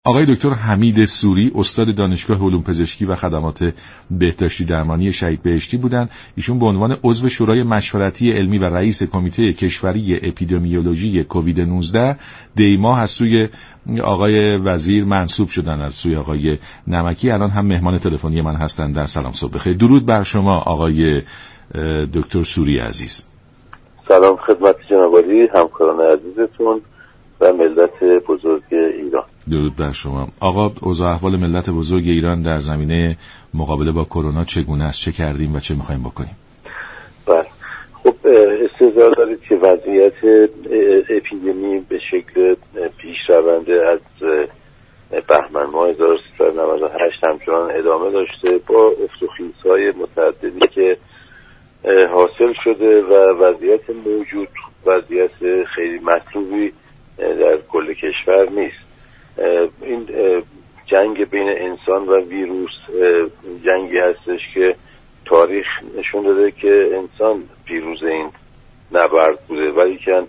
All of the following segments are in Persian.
آقای دکتر حمید سوری استاد دانشگاه علوم پزشکی و خدمات بهداشتی درمانی شهید بهشتی بودند. ایشون به عنوان عضو شورای مشورتی علمی و رئیس کمیته کشوری اپیدمیولوژی کووید 19 دی‌ماه از سوی آقای وزیر منصوب شدن از سوی آقای نمکی. الان هم مهمان تلفنی من هستند. در سلام صبح بخیر. درود بر شما آقای دکتر سوری عزیز. سلام خدمت جناب عالی، همکاران عزیزتون و ملت بزرگ ایران. درود بر شما. آقا، اوضاع احوال ملت بزرگ ایران در زمینه مقابله با کرونا چگونه است؟ چه کردیم و چه می‌خوایم بکنیم؟ بله، خب استظهار دارید که وضعیت اپیدمی به شکل پیشرونده از بهمن ماه 1398 همچنان ادامه داشته با افت و خیزهای متعددی که حاصل شده و وضعیت موجود وضعیت خیلی مطلوبی در کل کشور نیست. این جنگ بین انسان و ویروس جنگی هستش که تاریخ نشون داده که انسان پیروز این نبرد بوده، ولی که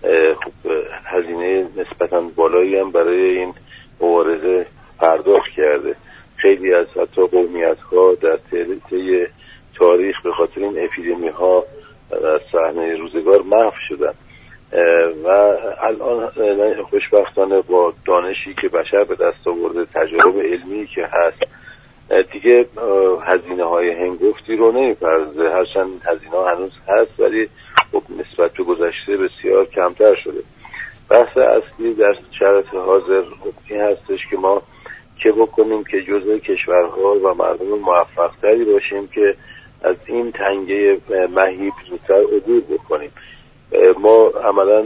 هزینه نسبتاً بالایی هم برای این مبارزه پرداخت کرده. خیلی از حتی قومیت‌ها در طی تاریخ به خاطر این اپیدمی ها از صحنه روزگار محو شدن و الان خوشبختانه با دانشی که بشر به دست آورده، تجارب علمی که هست، دیگه هزینه های هنگفتی رو نمی‌پردازه. هرچند هزینه ها هنوز هست ولی خب نسبت به گذشته بسیار کمتر شده. بحث اصلی در شرایط حاضر این هستش که ما چه بکنیم که جزء کشورها و مردم موفق‌تری باشیم که از این تنگه مهیب زودتر عبور بکنیم. ما عملا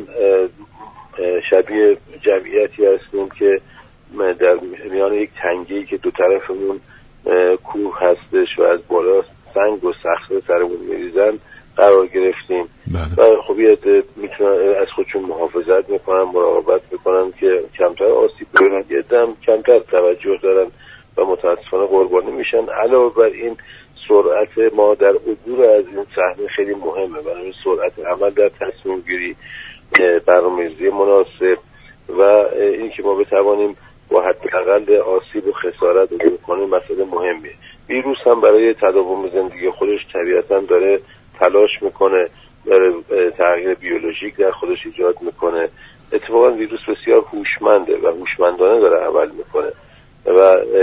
شبیه جمعیتی هستیم که در میان یک تنگه‌ای که دو طرفمون کوه هستش و از بالا سنگ و صخره سرمون میریزن قرار گرفتیم. و خب یه عده میتونن از خودشون محافظت میکنن، مراقبت میکنن که کمتر آسیب ببینن، یه عده هم کمتر توجه دارن و متاسفانه قربانی میشن. علاوه بر این سرعت ما در عبور از این صحنه خیلی مهمه، برای سرعت عمل در تصمیم گیری، برنامه‌ریزی مناسب و این که ما بتوانیم با حداقل آسیب و خسارت عبور کنیم مسئله مهمیه. ویروس هم برای تداوم زندگی خودش طبیعتاً داره تلاش میکنه، داره تغییر بیولوژیک در خودش ایجاد میکنه. اتفاقاً ویروس بسیار هوشمنده و هوشمندانه داره عمل میکنه و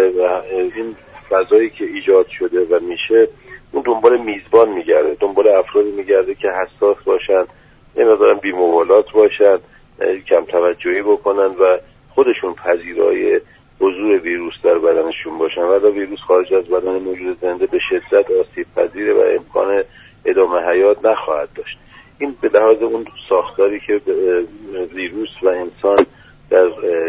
این فضایی که ایجاد شده و میشه اون دنبال میزبان میگرده، دنبال افرادی میگرده که حساس باشن، نمیدارن بی‌مبالات باشن، کم توجهی بکنن و خودشون پذیرای حضور ویروس در بدنشون باشن. ولی ویروس خارج از بدن موجود زنده به شدت آسیب پذیره و امکان ادامه حیات نخواهد داشت. این به لحاظ اون ساختاری که ویروس و انسان در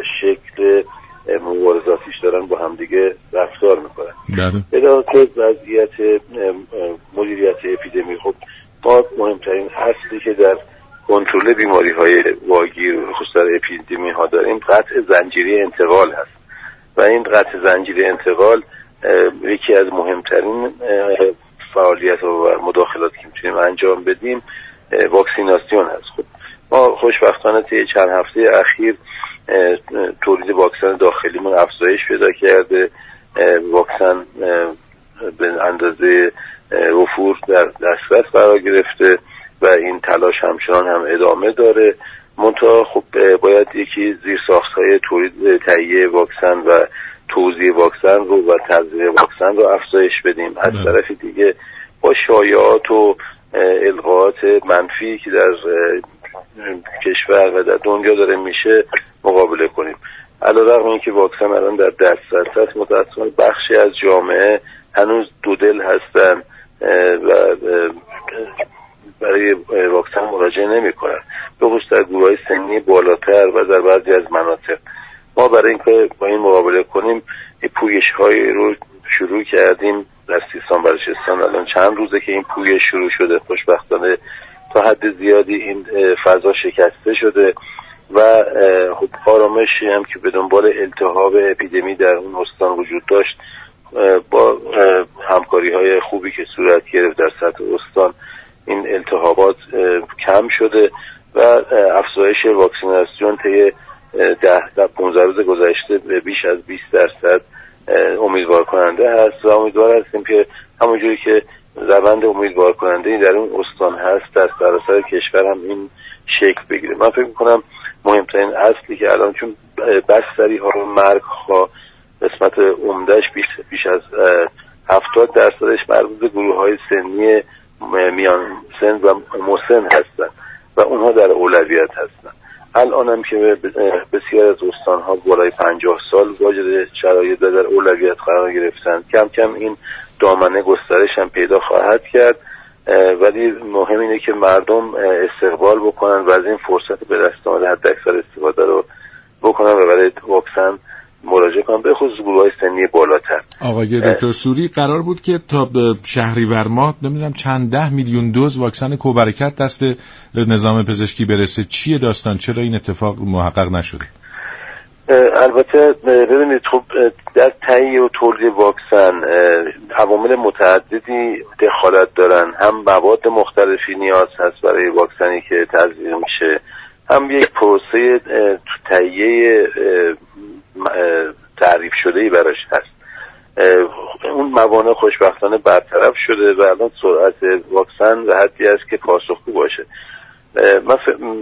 شکل مبارزاتیش دارن با همدیگه رفتار میکنن. به لحاظ وضعیت مدیریت اپیدمی، خب ما مهمترین اصلی که در کنترل بیماری های واگیر خصوصا اپیدمی ها داریم قطع زنجیره انتقال هست و این قطع زنجیره انتقال یکی از مهمترین فعالیت و مداخلاتی که میتونیم انجام بدیم واکسیناسیون هست. خب ما خوشبختانه طی چند هفته اخیر تولید واکسن داخلیمون افزایش پیدا کرده، واکسن به اندازه وفور در دسترس قرار گرفته و این تلاش همچنان هم ادامه داره. منتها خب باید یکی زیرساخت‌های تولید تهیه واکسن و توزیع واکسن رو و تزریق واکسن رو افزایش بدیم. از طرف دیگه با شایعات و القاءات منفی که در کشور و در دنیا داره میشه مقابله کنیم. علیرغم اینکه واکسن الان در دسترس هست، متأسفانه بخشی از جامعه هنوز دودل هستن و برای واکسن مراجعه نمی‌کنن، به خصوص در گروه‌های سنی بالاتر و در بعضی از مناطق. ما برای اینکه با این مقابله کنیم پویش‌هایی رو شروع کردیم در سیستان بلوچستان. الان چند روزه که این پویش شروع شده. خوشبختانه تا حد زیادی این فضا شکسته شده و خب آرامشی هم که به دنبال التهاب اپیدمی در اون استان وجود داشت با همکاری‌های خوبی که صورت گرفت در سطح استان این التهابات کم شده و افزایش واکسیناسیون طی 15 روز گذشته بیش از 20% امیدوار کننده هست و امیدوار هستیم که همونجوری که روند امیدوار کننده در اون استان هست در سراسر کشور هم این شکل بگیره. من فکر میکنم مهمترین اصلی که الان چون بستری ها و مرگ ها قسمت عمدهش بیش از 70% مربوط به گروه های سنی میان سن و مسن هستن و اونها در اولویت هستن. الان هم که بسیار از استان ها بالای 50 سال واجد شرایط در اولویت قرار گرفتن، کم کم این دامنه گسترش هم پیدا خواهد کرد، ولی مهم اینه که مردم استقبال بکنن و از این فرصت به دست آمده حد اکثر استفاده رو بکنن و برای واکسن مراجعه کنن، به خصوص گروه‌های سنی بالاتر. آقای دکتر سوری قرار بود که تا شهریور ماه نمیدونم چند 10 میلیون دوز واکسن کوبرکت دست نظام پزشکی برسه. چیه داستان؟ چرا این اتفاق محقق نشده؟ البته ببینید خب در تهیه و تولید واکسن عوامل متعددی دخالت دارن. هم مواد مختلفی نیاز هست برای واکسنی که تزریق میشه، هم یک پروسه تهیه تعریف شده‌ای براش هست. اون موانع خوشبختانه برطرف شده و الان سرعت واکسن به حدی است که پاسخگو باشه. من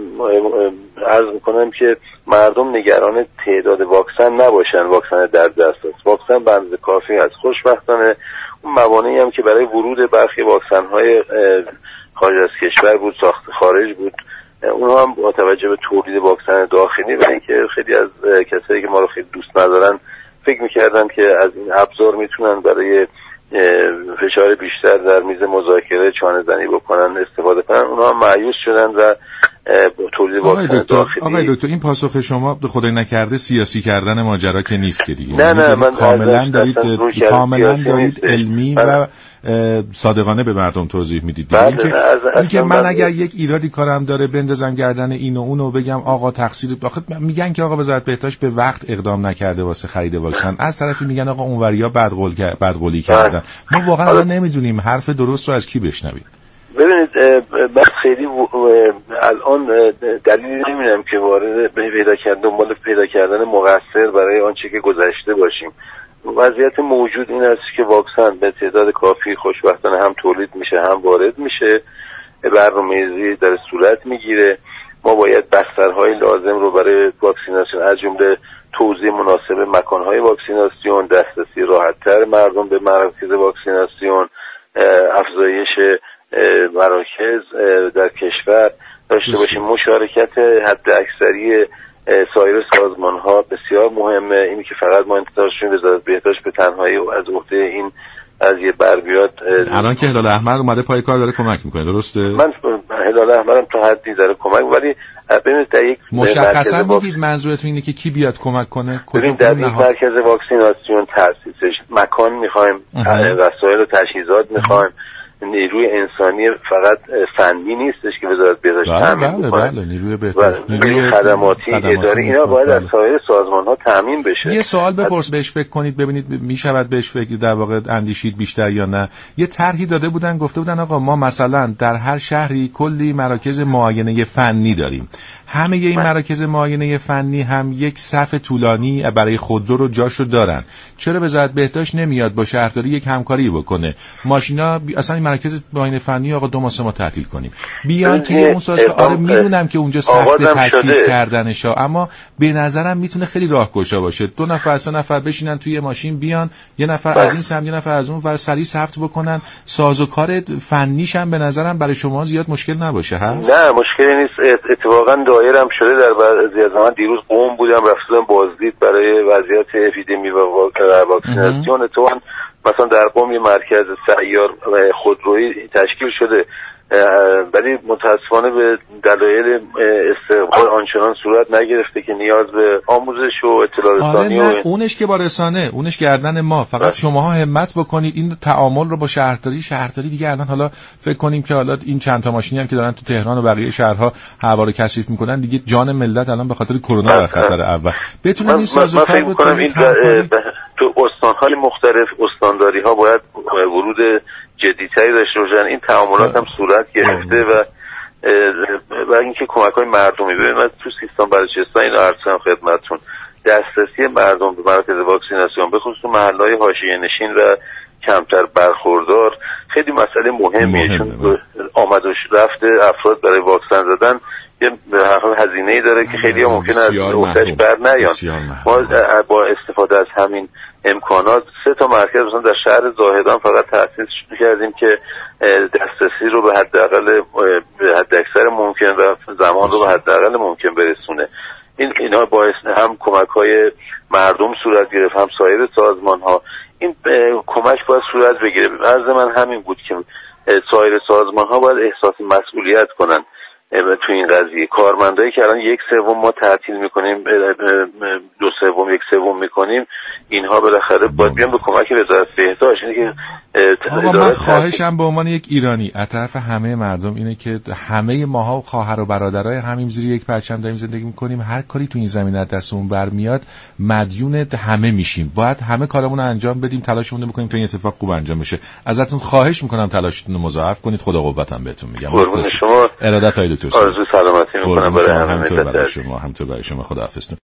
عرض میکنم که مردم نگران تعداد واکسن نباشن. واکسن در دست است، واکسن به اندازه کافی است. خوشبختانه اون موانعی هم که برای ورود برخی واکسن های خارج از کشور بود، ساخت خارج بود، اونها هم با توجه به تولید واکسن داخلی و اینکه خیلی از کسایی که ما رو خیلی دوست ندارن فکر میکردن که از این ابزار میتونن برای فشار بیشتر در میز مذاکره چانه زنی بکنن استفاده کنن، اونها هم مایوس شدن و تولید واکسن داخلی. آقای دکتر این پاسخ شما به خدای نکرده سیاسی کردن ماجرا که نیست که دیگه. نه من کاملا دارید علمی و صادقانه به مردم توضیح میدید. اینکه من اگر یک ایرادی کارم داره بندازم گردن این و اون و بگم آقا تقصیر میگن که آقا وزارت بهداشت به وقت اقدام نکرده واسه خرید واکسن، از طرفی میگن آقا اونوریا بدقولی کردن. ما واقعا نمیدونیم حرف درست رو از کی بشنویم. ببینید من خیلی الان دلیلی نمیدونم که وارد دنبال پیدا کردن مقصر برای آنچه که گذشته باشیم. وضعیت موجود این است که واکسن به تعداد کافی خوشبختانه هم تولید میشه هم وارد میشه، برنامه‌ریزی در صورت میگیره. ما باید بسترهای لازم رو برای واکسیناسیون از جمله توزیع مناسب مکانهای واکسیناسیون، دسترسی راحت‌تر مردم به مراکز واکسیناسیون، افزایش مراکز در کشور داشته باشیم، مشارکت حد اکثری سایر سازمان‌ها بسیار مهمه. اینی که فقط ما انتظارشون وزارت بهداشت به تنهایی از عهده این قضیه بر بیاد. الان که هلال احمر اومده پای کار داره کمک میکنه، درسته؟ من هلال احمرم تا حدی داره کمک، ولی ببینید در یک مشخصا میگید منظورتون اینه که کی بیاد کمک کنه؟ ببینید در یک مرکز واکسیناسیون تأسیسش مکان میخوایم، وسایل و تجهیزات میخوایم، نیروی انسانی فقط فنی نیستش که وزارت بهداشت تامین بکنه. بله نیروی بهداشت، نیروی خدماتی اداری اینا باید از سایر سازمان‌ها تامین بشه. یه سوال بپرس بهش فکر کنید ببینید میشود بهش فکر در واقع اندیشید بیشتر یا نه. یه طرحی داده بودن گفته بودن آقا ما مثلا در هر شهری کلی مراکز معاینه فنی داریم، همه این مراکز معاینه فنی هم یک صف طولانی برای خودرو رو جاشو دارن، چرا وزارت بهداشت نمیاد با شهرداری یک همکاری بکنه، ماشینا اصلا این مراکز معاینه فنی آقا 2 ماه تعطیل کنیم بیان توی اون سازمان. آره میدونم که اونجا سخت تجهیز کردنشا، اما به نظرم میتونه خیلی راهگشا باشه. 2 نفر 3 نفر بشینن توی ماشین بیان، یه نفر از این سمت یه نفر از اون ور سریع ثبت بکنن، سازوکار فنیش هم به نظرم برای شما زیاد مشکل نباشه. هست نه مشکلی نیست. اتفاقا دایرم شده در بعضی از زمان. دیروز قم بودم رفتم بازدید برای وضعیت اپیدمی و واکسیناسیون. اتفاقا مثلا در قم یه مرکز سیار خودرویی تشکیل شده، ولی متاسفانه به دلایل استقبال آنچنان صورت نگرفته که نیاز به آموزش و اطلاع رسانی. آره اونش که با رسانه، اونش گردن ما. فقط شماها همت بکنید این تعامل رو با شهرداری دیگه الان حالا فکر کنیم که حالا این چند تا ماشینی هم که دارن تو تهران و بقیه شهرها هوا رو کثیف میکنن دیگه جان ملت الان به خاطر کرونا در خطر. اول بتونن این سازوکار رو تو استان‌های مختلف استانداری‌ها باید ورود جدی‌تری داشته باشن. این تعاملات هم صورت گرفته و و اینکه کمک‌های مردمی. ببینید من تو سیستان بلوچستان اینو عرض کنم خدمتتون، دسترسی مردم به مراکز واکسیناسیون به خصوص محله‌های حاشیه‌نشین و کمتر برخوردار خیلی مسئله مهمیه، چون آمد و رفت افراد برای واکسن زدن یه هزینه‌ای داره که خیلی ممکنه از اوتش بر نیان. ما با استفاده از همین امکانات 3 مرکز مثلا در شهر زاهدان فقط تأسیس کردیم که دسترسی رو به حد اکثر ممکن و زمان رو به حد اقل ممکن برسونه. اینا باعث هم کمک‌های مردم صورت گرفت، هم سایر سازمان‌ها. این کمک باید صورت بگیره. عرض من همین بود که سایر سازمان‌ها باید احساس مسئولیت کنن تو این قضیه. کارمندایی که الان 1/3 ما تعطیل میکنیم، 2/3 1/3 میکنیم، اینها بالاخره باید بیان به کمک وزارت بهداشت. اینه که من خواهشم به عنوان یک ایرانی از طرف همه مردم اینه که همه ماها خواهر و برادرای همیم زیر یک پرچم داریم زندگی میکنیم، هر کاری تو این زمینه از دستمون برمیاد مدیون همه میشیم، باید همه کارمون رو انجام بدیم، تلاشمون رو بکنیم تا این اتفاق خوب انجام بشه. ازتون خواهش میکنم تلاشتون رو مضاعف کنید. خدا قوتم بهتون میگم. قربون شما. ارادت های دکتر. آرزوی سلامتی میکنم برای همه. همینطور برای شما. خداحافظ.